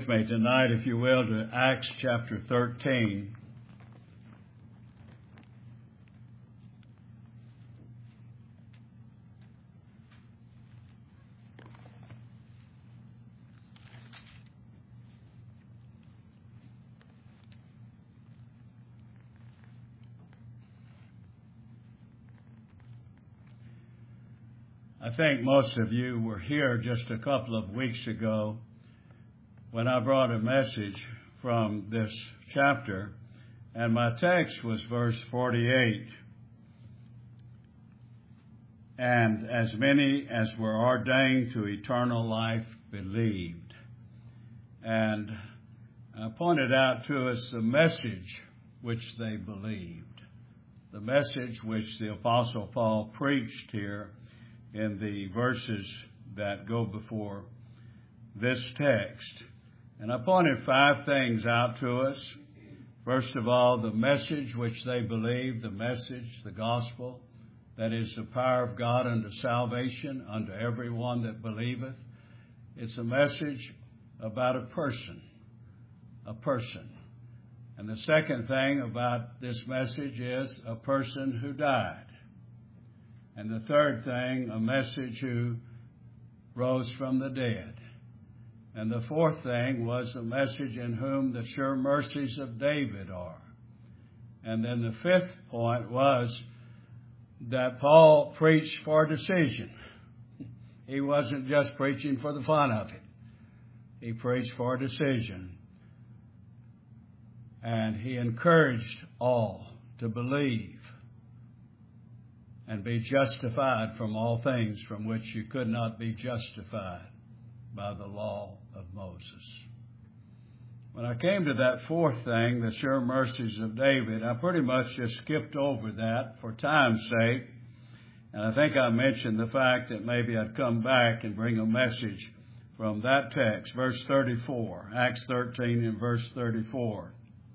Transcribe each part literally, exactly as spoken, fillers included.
with me tonight, if you will, to Acts chapter thirteen. I think most of you were here just a couple of weeks ago when I brought a message from this chapter, and my text was verse forty-eight. And as many as were ordained to eternal life believed. And I pointed out to us the message which they believed, the message which the Apostle Paul preached here in the verses that go before this text. And I pointed five things out to us. First of all, the message which they believed, the message, the gospel, that is the power of God unto salvation, unto everyone that believeth. It's a message about a person, a person. And the second thing about this message is a person who died. And the third thing, a message who rose from the dead. And the fourth thing was a message in whom the sure mercies of David are. And then the fifth point was that Paul preached for decision. He wasn't just preaching for the fun of it. He preached for decision. And he encouraged all to believe and be justified from all things from which you could not be justified by the law of Moses. When I came to that fourth thing, the sure mercies of David, I pretty much just skipped over that for time's sake. And I think I mentioned the fact that maybe I'd come back and bring a message from that text, verse thirty-four, Acts thirteen and verse thirty-four.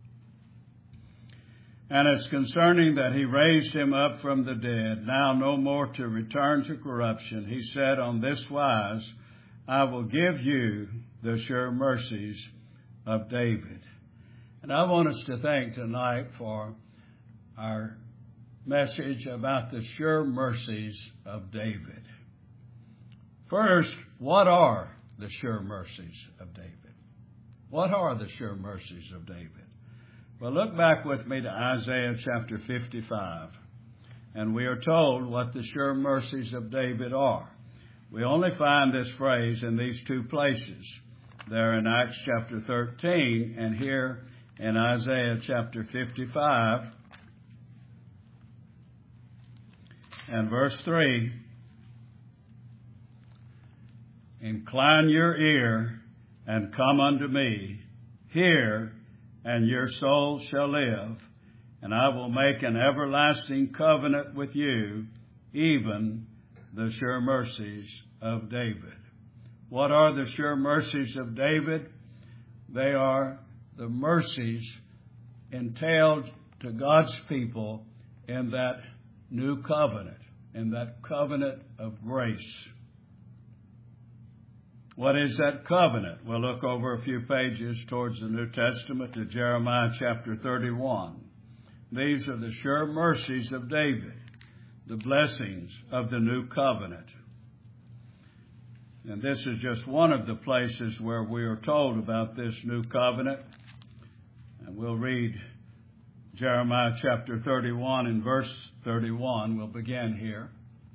And it's concerning that he raised him up from the dead, now no more to return to corruption. He said on this wise, I will give you the sure mercies of David. And I want us to think tonight for our message about the sure mercies of David. First, what are the sure mercies of David? What are the sure mercies of David? Well, look back with me to Isaiah chapter fifty-five, and we are told what the sure mercies of David are. We only find this phrase in these two places, there in Acts chapter thirteen and here in Isaiah chapter fifty-five and verse three. Incline your ear and come unto me, hear, and your soul shall live, and I will make an everlasting covenant with you, even the sure mercies of David. What are the sure mercies of David? They are the mercies entailed to God's people in that new covenant, in that covenant of grace. What is that covenant? We'll look over a few pages towards the New Testament to Jeremiah chapter thirty-one. These are the sure mercies of David, the blessings of the new covenant. And this is just one of the places where we are told about this new covenant. And we'll read Jeremiah chapter thirty-one and verse thirty-one. We'll begin here.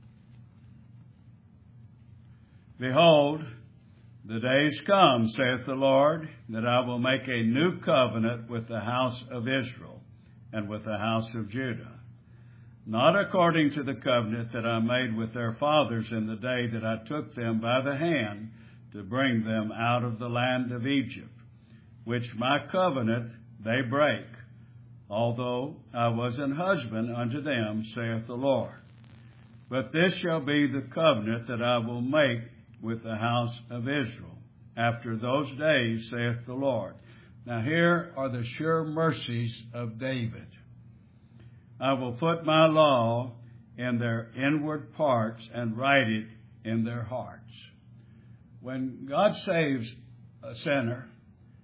Behold, the days come, saith the Lord, that I will make a new covenant with the house of Israel and with the house of Judah, not according to the covenant that I made with their fathers in the day that I took them by the hand to bring them out of the land of Egypt, which my covenant they break, although I was an husband unto them, saith the Lord. But this shall be the covenant that I will make with the house of Israel after those days, saith the Lord. Now here are the sure mercies of David. I will put my law in their inward parts and write it in their hearts. When God saves a sinner,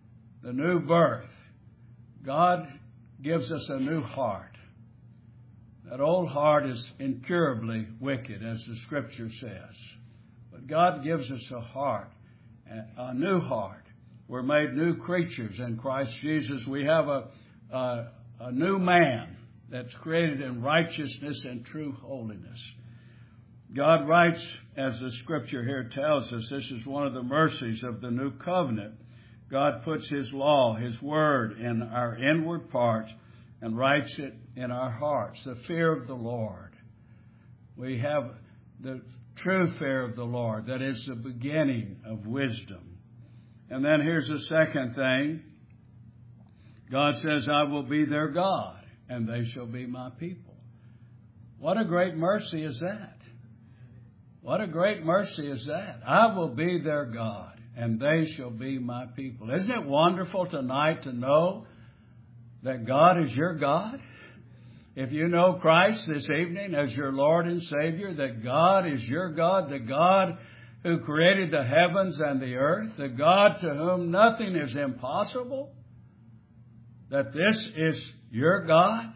the new birth. God gives us a new heart. That old heart is incurably wicked, as the Scripture says. But God gives us a heart, a new heart. We're made new creatures in Christ Jesus. We have a, a, a new man that's created in righteousness and true holiness. God writes, as the Scripture here tells us, this is one of the mercies of the new covenant. God puts His law, His word in our inward parts and writes it in our hearts. The fear of the Lord. We have the true fear of the Lord. That is the beginning of wisdom. And then here's the second thing. God says, I will be their God, and they shall be my people. What a great mercy is that? What a great mercy is that? I will be their God, and they shall be my people. Isn't it wonderful tonight to know that God is your God? If you know Christ this evening as your Lord and Savior, that God is your God, the God who created the heavens and the earth, the God to whom nothing is impossible, that this is your God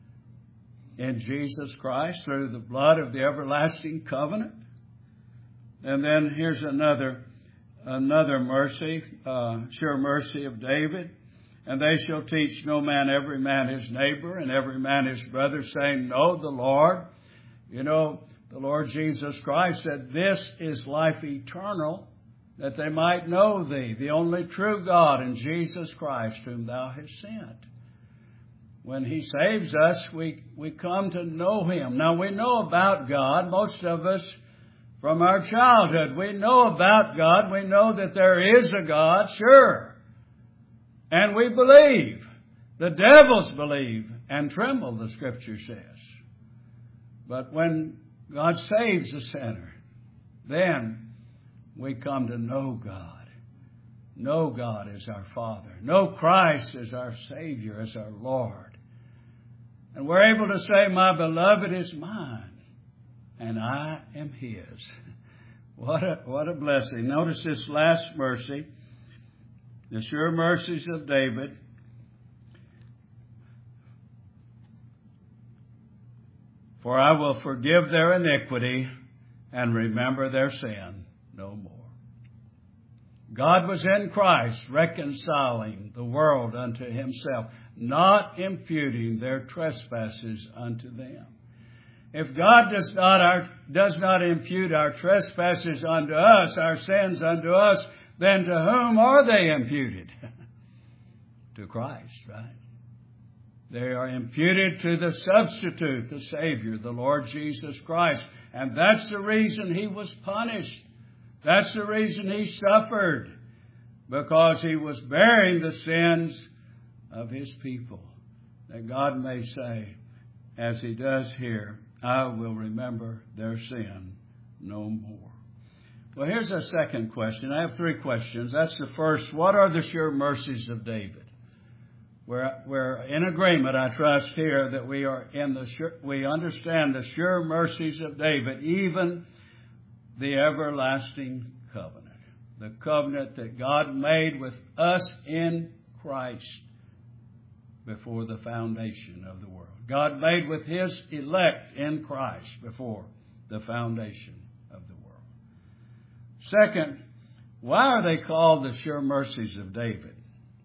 in Jesus Christ through the blood of the everlasting covenant. And then here's another another mercy, uh, sure mercy of David. And they shall teach no man every man his neighbor and every man his brother, saying, know the Lord. You know, the Lord Jesus Christ said, this is life eternal, that they might know thee, the only true God, and Jesus Christ, whom thou hast sent. When He saves us, we, we come to know Him. Now, we know about God, most of us, from our childhood. We know about God. We know that there is a God, sure. And we believe. The devils believe and tremble, the Scripture says. But when God saves a sinner, then we come to know God. Know God as our Father. Know Christ as our Savior, as our Lord. And we're able to say, my beloved is mine, and I am His. What a, what a blessing. Notice this last mercy. The sure mercies of David. For I will forgive their iniquity and remember their sin no more. God was in Christ reconciling the world unto Himself, not imputing their trespasses unto them. If God does not, our, does not impute our trespasses unto us, our sins unto us, then to whom are they imputed? To Christ, right? They are imputed to the substitute, the Savior, the Lord Jesus Christ. And that's the reason He was punished. That's the reason He suffered. Because He was bearing the sins of His people. That God may say, as He does here, I will remember their sin no more. Well, here's a second question. I have three questions. That's the first. What are the sure mercies of David? We're, we're in agreement, I trust here, that we are in the sure, we understand the sure mercies of David, even the everlasting covenant. The covenant that God made with us in Christ before the foundation of the world. God made with His elect in Christ before the foundation of the world. Second, why are they called the sure mercies of David?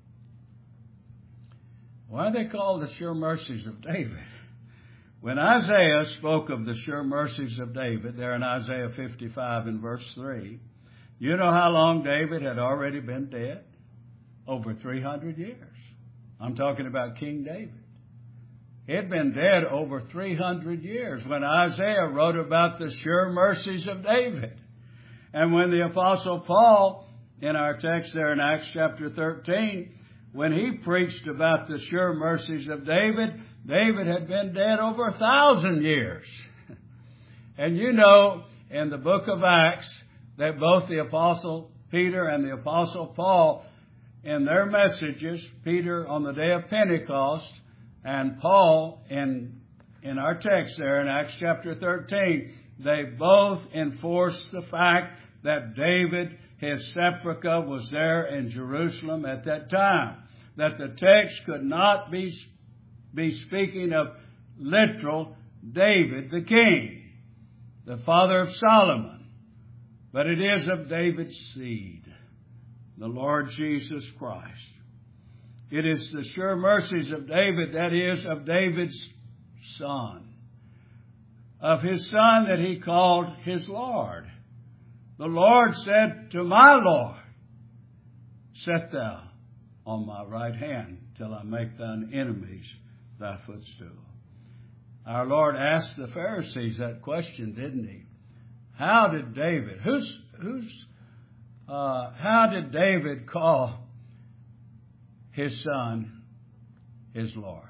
Why are they called the sure mercies of David? When Isaiah spoke of the sure mercies of David, there in Isaiah fifty-five and verse three, you know how long David had already been dead? Over three hundred years. I'm talking about King David. He had been dead over three hundred years when Isaiah wrote about the sure mercies of David. And when the Apostle Paul, in our text there in Acts chapter thirteen, when he preached about the sure mercies of David, David had been dead over a thousand years. And you know, in the book of Acts, that both the Apostle Peter and the Apostle Paul, in their messages, Peter on the day of Pentecost, and Paul in, in our text there in Acts chapter thirteen, they both enforce the fact that David his sepulchre was there in Jerusalem at that time. That the text could not be, be speaking of literal David the king, the father of Solomon, but it is of David's seed, the Lord Jesus Christ. It is the sure mercies of David, that is, of David's son, of his son that he called his Lord. The Lord said to my Lord, "Set thou on my right hand till I make thine enemies thy footstool." Our Lord asked the Pharisees that question, didn't he? How did David, who's, who's, uh, how did David call his son his Lord?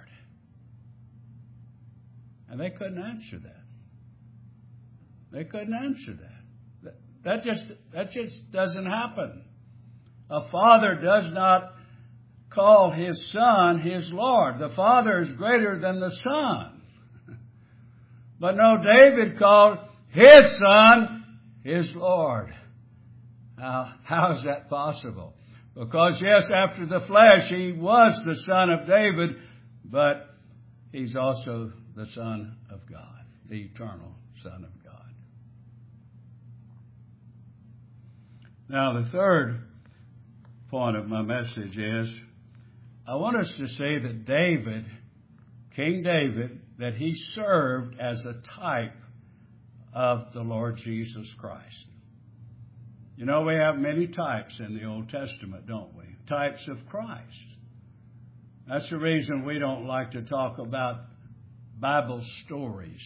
And they couldn't answer that. They couldn't answer that. That just, that just doesn't happen. A father does not call his son his Lord. The Father is greater than the Son. But no, David called his son his Lord. How, how is that possible? Because yes, after the flesh, he was the son of David, but he's also the Son of God, the eternal Son of God. Now, the third point of my message is, I want us to say that David, King David, that he served as a type of the Lord Jesus Christ. You know, we have many types in the Old Testament, don't we? Types of Christ. That's the reason we don't like to talk about Bible stories.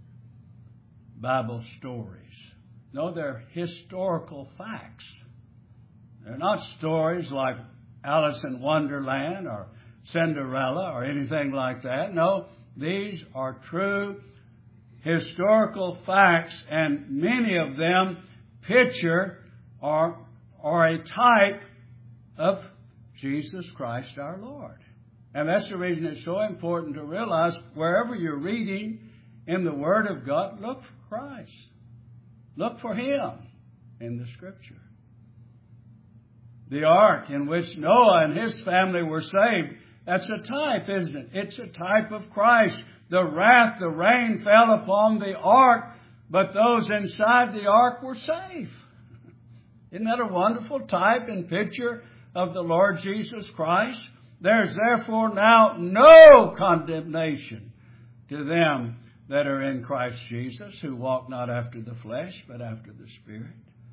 Bible stories. No, they're historical facts. They're not stories like Alice in Wonderland or Cinderella or anything like that. No, these are true historical facts, and many of them picture or are a type of Jesus Christ our Lord. And that's the reason it's so important to realize wherever you're reading in the Word of God, look for Christ. Look for Him in the Scripture. The ark in which Noah and his family were saved, that's a type, isn't it? It's a type of Christ. The wrath, the rain fell upon the ark, but those inside the ark were safe. Isn't that a wonderful type and picture of the Lord Jesus Christ? There's therefore now no condemnation to them that are in Christ Jesus, who walk not after the flesh, but after the Spirit.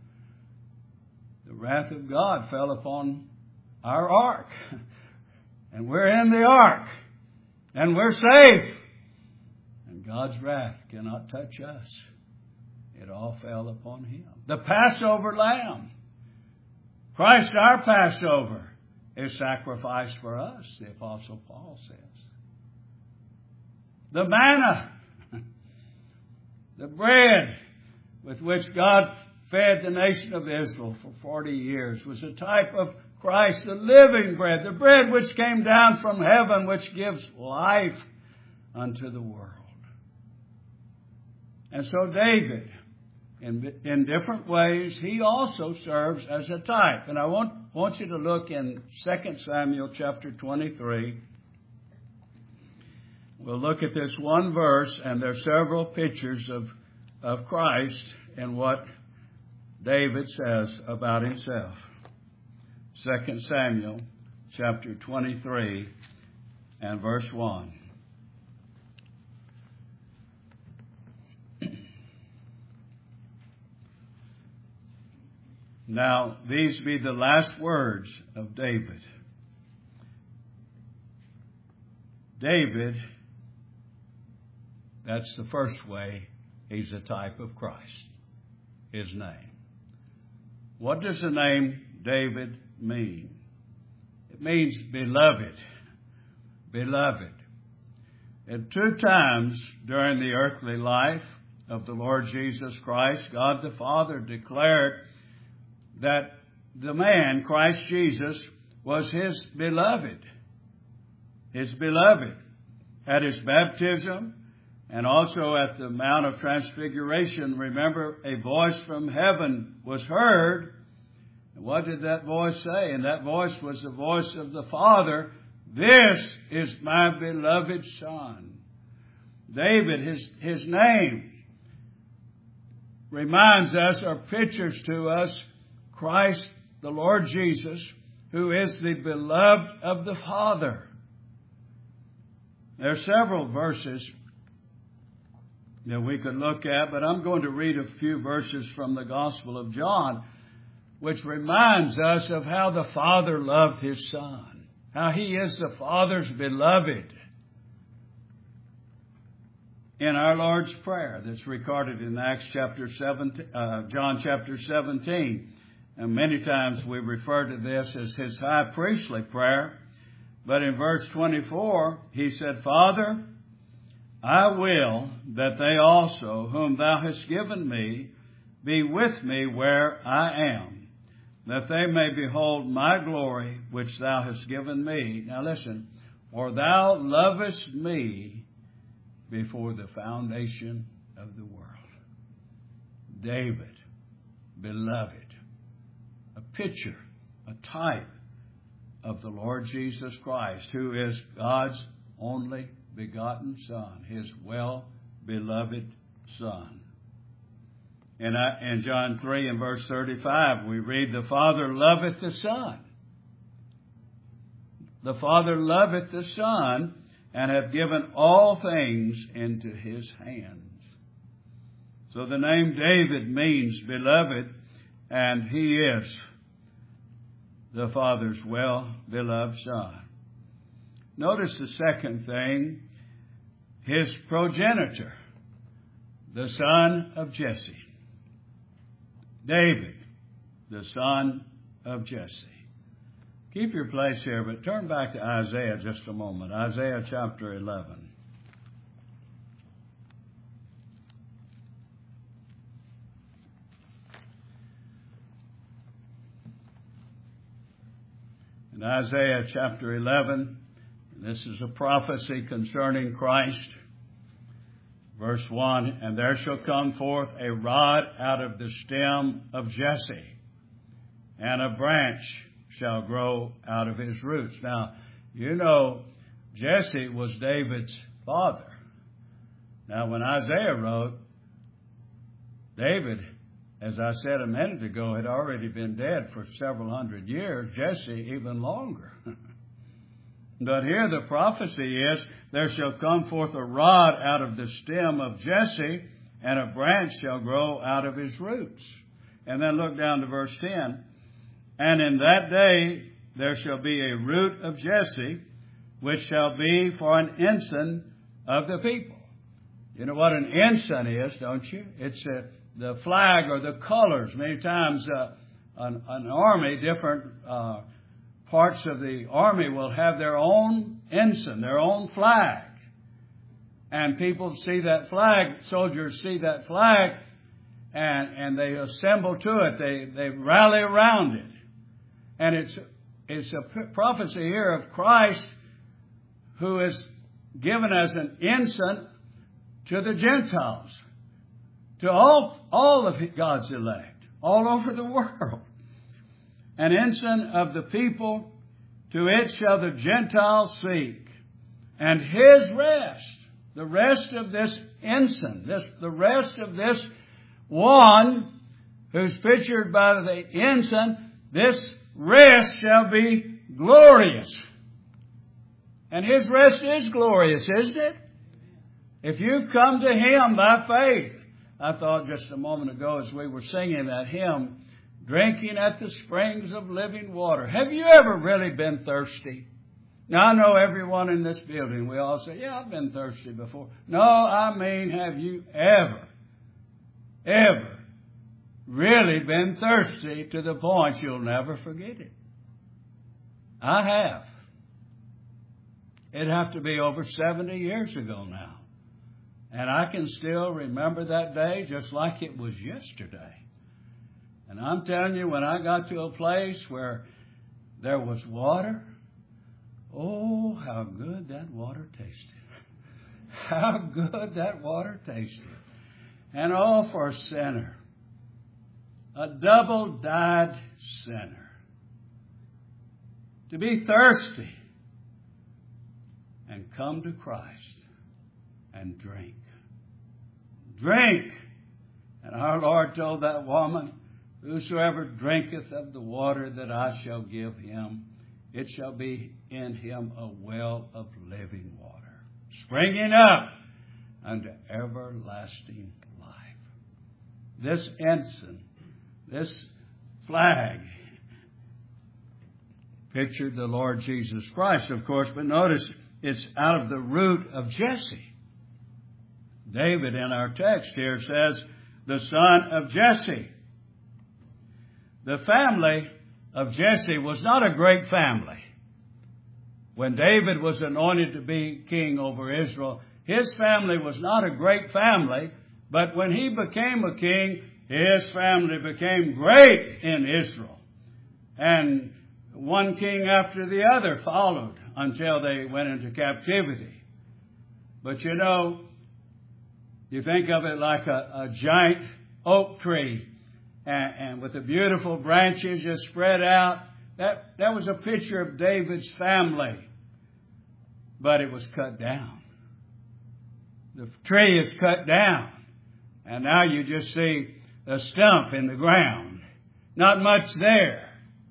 The wrath of God fell upon our ark. And we're in the ark. And we're safe. And God's wrath cannot touch us. It all fell upon Him. The Passover lamb. Christ our Passover is sacrificed for us, the Apostle Paul says. The manna. The bread with which God fed the nation of Israel for forty years was a type of Christ, the living bread, the bread which came down from heaven, which gives life unto the world. And so David, in, in different ways, he also serves as a type. And I want, want you to look in Second Samuel chapter twenty-three. We'll look at this one verse, and there are several pictures of, of Christ and what David says about himself. Second Samuel chapter twenty-three and verse one. Now, these be the last words of David. David, that's the first way he's a type of Christ, his name. What does the name David mean? It means beloved. Beloved. And two times during the earthly life of the Lord Jesus Christ, God the Father declared that the man, Christ Jesus, was His beloved. His beloved. At His baptism and also at the Mount of Transfiguration, remember, a voice from heaven was heard, And what did that voice say? And that voice was the voice of the Father. This is my beloved Son. David, his, his name reminds us or pictures to us Christ, the Lord Jesus, who is the beloved of the Father. There are several verses that we could look at, but I'm going to read a few verses from the Gospel of John, which reminds us of how the Father loved His Son, how He is the Father's beloved. In our Lord's Prayer that's recorded in Acts chapter seventeen, uh, John chapter seventeen. And many times we refer to this as His high priestly prayer. But in verse twenty-four, He said, Father, I will that they also, whom Thou hast given me, be with me where I am, that they may behold my glory which Thou hast given me. Now listen, for Thou lovest me before the foundation of the world. David, beloved, a picture, a type of the Lord Jesus Christ, who is God's only begotten Son, His well-beloved Son. And in John three and verse thirty-five, we read, the Father loveth the Son. The Father loveth the Son, and hath given all things into His hands. So the name David means beloved, and he is the Father's well-beloved Son. Notice the second thing, His progenitor, the son of Jesse. David, the son of Jesse. Keep your place here, but turn back to Isaiah just a moment. Isaiah chapter eleven. In Isaiah chapter eleven, this is a prophecy concerning Christ. Verse one, and there shall come forth a rod out of the stem of Jesse, and a branch shall grow out of his roots. Now, you know, Jesse was David's father. Now, when Isaiah wrote, David, as I said a minute ago, had already been dead for several hundred years. Jesse, even longer. But here the prophecy is, there shall come forth a rod out of the stem of Jesse, and a branch shall grow out of his roots. And then look down to verse ten. And in that day there shall be a root of Jesse, which shall be for an ensign of the people. You know what an ensign is, don't you? It's a, the flag or the colors. Many times uh, an, an army, different uh, parts of the army will have their own ensign, their own flag. And people see that flag, soldiers see that flag, and, and they assemble to it. They, they rally around it. And it's, it's a prophecy here of Christ, who is given as an ensign to the Gentiles, to all, all of God's elect, all over the world. An ensign of the people, to it shall the Gentiles seek. And His rest, the rest of this ensign, this, the rest of this one who's pictured by the ensign, this rest shall be glorious. And His rest is glorious, isn't it? If you've come to Him by faith. I thought just a moment ago as we were singing that hymn, drinking at the springs of living water. Have you ever really been thirsty? Now, I know everyone in this building, we all say, yeah, I've been thirsty before. No, I mean, have you ever, ever really been thirsty to the point you'll never forget it? I have. It'd have to be over seventy years ago now. And I can still remember that day just like it was yesterday. And I'm telling you, when I got to a place where there was water, oh, how good that water tasted. How good that water tasted. And oh, for a sinner, a double-dyed sinner. To be thirsty and come to Christ and drink. Drink. And our Lord told that woman, whosoever drinketh of the water that I shall give him, it shall be in him a well of living water, springing up unto everlasting life. This ensign, this flag, pictured the Lord Jesus Christ, of course, but notice it's out of the root of Jesse. David in our text here says, the son of Jesse. The family of Jesse was not a great family. When David was anointed to be king over Israel, his family was not a great family, but when he became a king, his family became great in Israel. And one king after the other followed until they went into captivity. But you know, you think of it like a, a giant oak tree and, and with the beautiful branches just spread out. That, that was a picture of David's family. But it was cut down. The tree is cut down. And now you just see a stump in the ground. Not much there.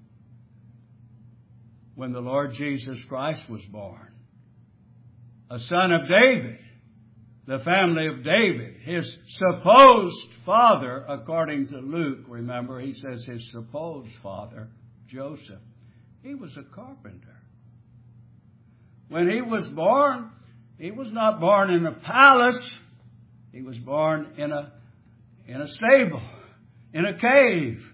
When the Lord Jesus Christ was born, a son of David, the family of David, his supposed father, according to Luke, remember, he says his supposed father, Joseph, he was a carpenter. When he was born, he was not born in a palace. He was born in a, in a stable, in a cave.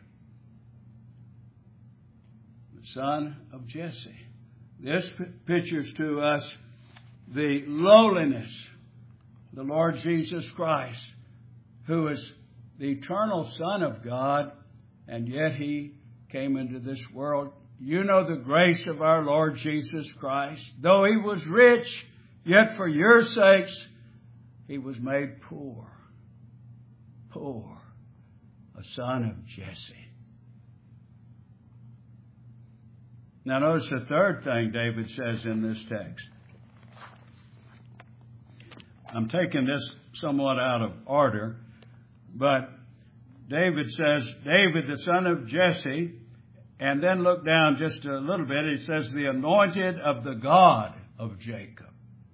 The son of Jesse. This pictures to us the lowliness of the Lord Jesus Christ, who is the eternal Son of God, and yet he came into this world. You know the grace of our Lord Jesus Christ. Though he was rich, yet for your sakes, he was made poor. Poor. A son of Jesse. Now notice the third thing David says in this text. I'm taking this somewhat out of order, but David says, David the son of Jesse, and then look down just a little bit. He says, the anointed of the God of Jacob.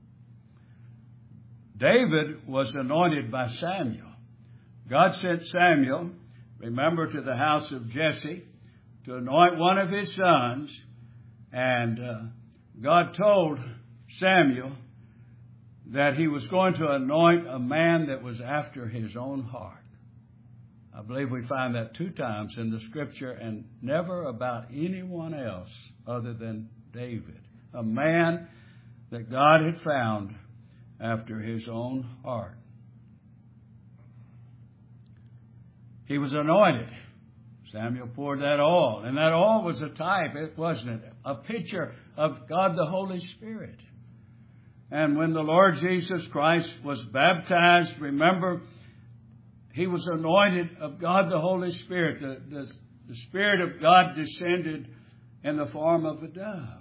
David was anointed by Samuel. God sent Samuel, remember, to the house of Jesse to anoint one of his sons. And uh, God told Samuel that he was going to anoint a man that was after his own heart. I believe we find that two times in the Scripture, and never about anyone else other than David. A man that God had found after his own heart. He was anointed. Samuel poured that oil. And that oil was a type, it wasn't it? A picture of God the Holy Spirit. And when the Lord Jesus Christ was baptized, remember, he was anointed of God the Holy Spirit. The, the, the Spirit of God descended in the form of a dove.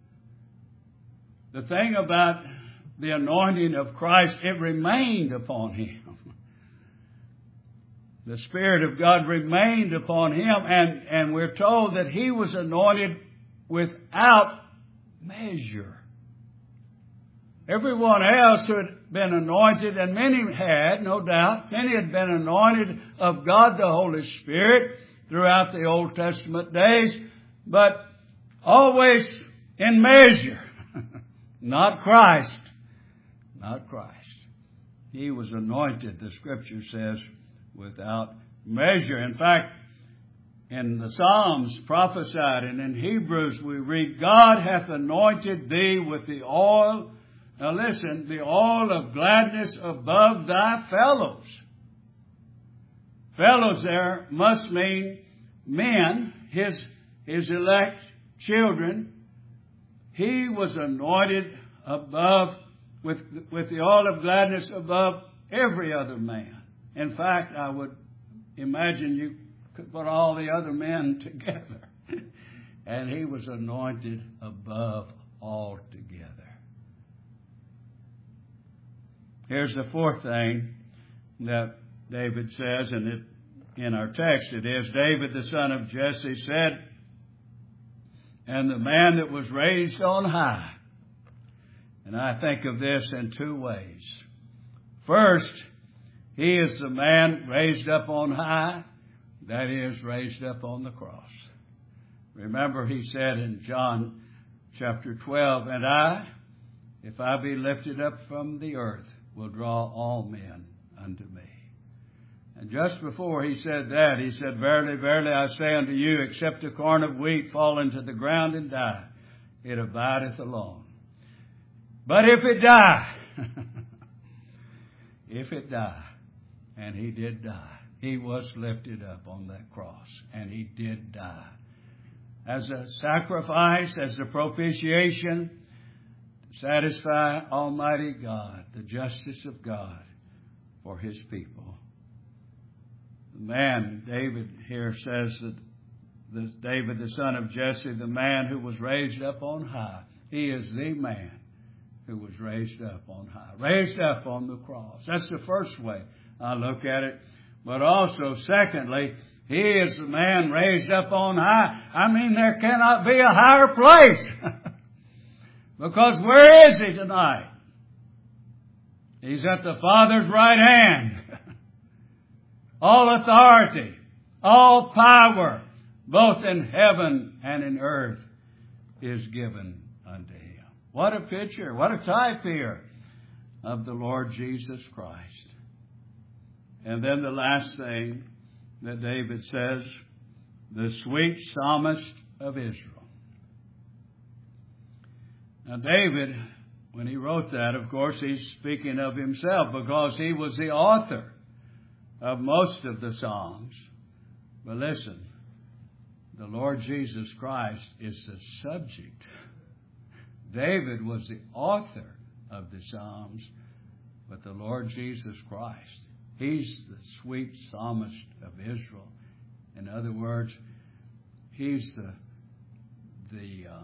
The thing about the anointing of Christ, it remained upon him. The Spirit of God remained upon him, and, and we're told that he was anointed without measure. Everyone else who had been anointed, and many had, no doubt, many had been anointed of God the Holy Spirit throughout the Old Testament days, but always in measure. Not Christ. Not Christ. He was anointed, the Scripture says, without measure. In fact, in the Psalms prophesied, and in Hebrews we read, God hath anointed thee with the oil. Now listen, the oil of gladness above thy fellows. Fellows there must mean men, his, his elect children. He was anointed above, with, with the oil of gladness above every other man. In fact, I would imagine you could put all the other men together. And he was anointed above all together. Here's the fourth thing that David says, and it, in our text it is, David the son of Jesse said, and the man that was raised on high. And I think of this in two ways. First, he is the man raised up on high, that is, raised up on the cross. Remember, he said in John chapter twelve, and I, if I be lifted up from the earth, will draw all men unto me. And just before he said that, he said, verily, verily, I say unto you, except a corn of wheat fall into the ground and die, it abideth alone. But if it die, if it die, and he did die, he was lifted up on that cross, and he did die. As a sacrifice, as a propitiation, to satisfy Almighty God, the justice of God for His people. The man, David here says that this David, the son of Jesse, the man who was raised up on high, he is the man who was raised up on high, raised up on the cross. That's the first way I look at it. But also, secondly, he is the man raised up on high. I mean, there cannot be a higher place. Because where is he tonight? He's at the Father's right hand. All authority, all power, both in heaven and in earth, is given unto him. What a picture, what a type here of the Lord Jesus Christ. And then the last thing that David says, the sweet psalmist of Israel. Now David, when he wrote that, of course, he's speaking of himself because he was the author of most of the Psalms. But listen, the Lord Jesus Christ is the subject. David was the author of the Psalms, but the Lord Jesus Christ, He's the sweet psalmist of Israel. In other words, He's the the uh,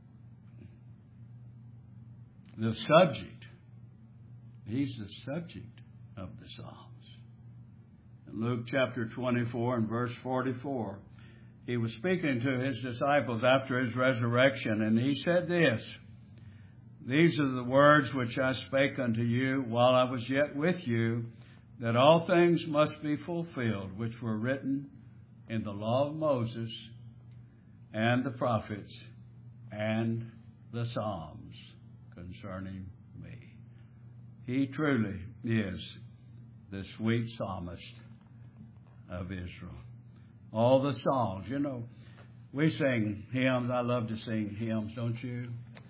the subject. He's the subject of the Psalms. In Luke chapter twenty-four and verse forty-four, He was speaking to His disciples after His resurrection, and He said this, these are the words which I spake unto you while I was yet with you, that all things must be fulfilled, which were written in the law of Moses and the prophets and the Psalms concerning me. He truly is the sweet psalmist of Israel. All the songs, you know, we sing hymns. I love to sing hymns, don't you?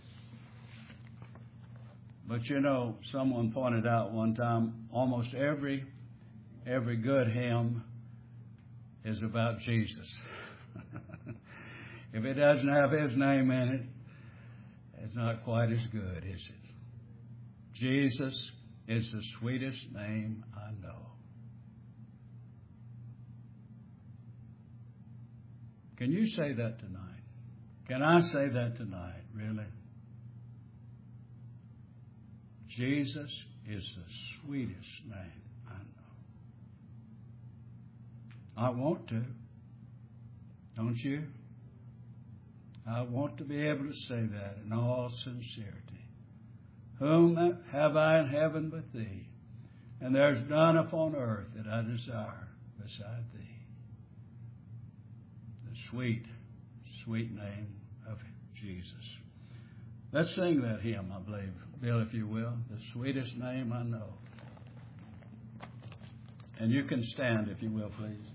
But you know, someone pointed out one time, almost every every good hymn is about Jesus. If it doesn't have His name in it, it's not quite as good, is it? Jesus is the sweetest name I know. Can you say that tonight? Can I say that tonight, really? Jesus is the sweetest name I know. I want to. Don't you? I want to be able to say that in all sincerity. Whom have I in heaven but Thee? And there's none upon earth that I desire beside Thee. The sweet, sweet name of Jesus. Let's sing that hymn, I believe. Bill, if you will. The sweetest name I know. And you can stand, if you will, please.